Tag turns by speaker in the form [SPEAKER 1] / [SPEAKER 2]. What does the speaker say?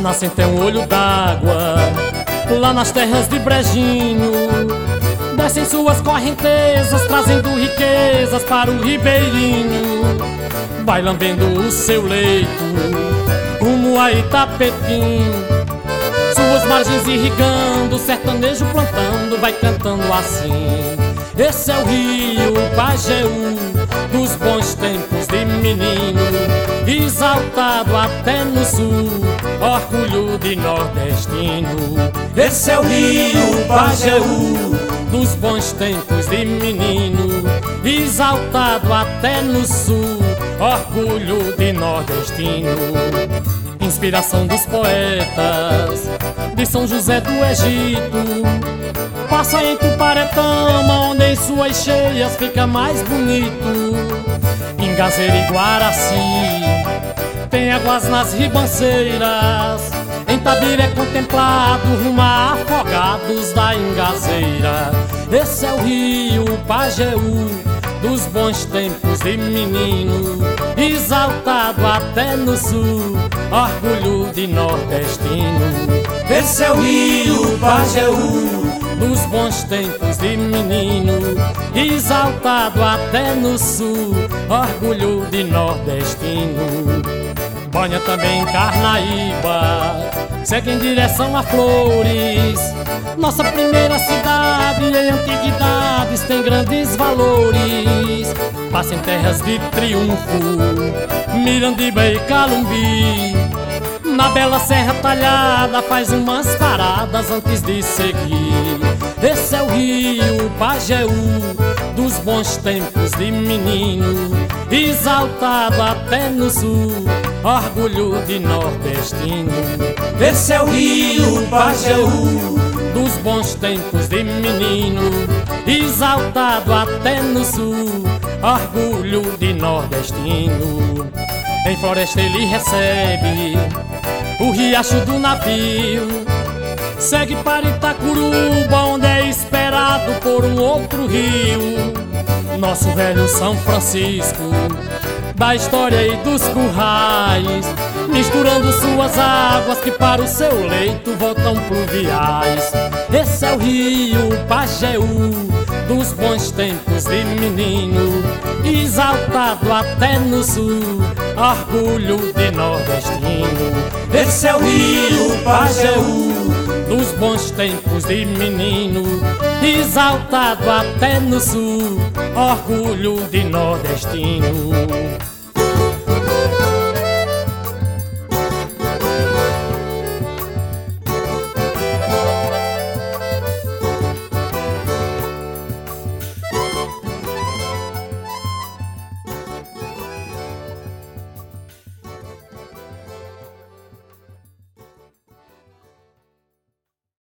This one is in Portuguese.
[SPEAKER 1] nascente é um olho d'água, lá nas terras de Brejinho. Descem suas correntezas, trazendo riquezas para o ribeirinho. Vai lambendo o seu leito, rumo a Itapetim. Suas margens irrigando, sertanejo plantando, vai cantando assim. Esse é o rio Pajeú, dos bons tempos de menino, exaltado até no sul, orgulho de nordestino.
[SPEAKER 2] Esse é o rio Pajeú,
[SPEAKER 1] dos bons tempos de menino, exaltado até no sul, orgulho de nordestino. Inspiração dos poetas de São José do Egito, passa em Tuparetama, onde em suas cheias fica mais bonito. Em Gazeira e Guaraci tem águas nas ribanceiras, em Tabira é contemplado rumo a Afogados da Ingazeira. Esse é o rio Pajeú, dos bons tempos de menino, exaltado até no sul, orgulho de nordestino.
[SPEAKER 2] Esse é o rio Pajeú,
[SPEAKER 1] dos bons tempos de menino, exaltado até no sul, orgulho de nordestino. Banha também Carnaíba, segue em direção a Flores, nossa primeira cidade em antiguidades tem grandes valores. Passa em terras de Triunfo, Mirandiba e Calumbi. Na bela Serra Talhada faz umas paradas antes de seguir. Esse é o rio Pajeú, dos bons tempos de menino, exaltado até no sul, orgulho de nordestino.
[SPEAKER 2] Esse é o rio Pajeú,
[SPEAKER 1] dos bons tempos de menino, exaltado até no sul, orgulho de nordestino. Em Floresta ele recebe o riacho do navio, segue para Itacuruba, onde é esperado por um outro rio. Nosso velho São Francisco, da história e dos currais, misturando suas águas que para o seu leito voltam pluviais. Esse é o rio Pajeú, dos bons tempos de menino, exaltado até no sul, orgulho de nordestino.
[SPEAKER 2] Esse é o rio Pajeú,
[SPEAKER 1] dos bons tempos de menino, exaltado até no sul, orgulho de nordestino.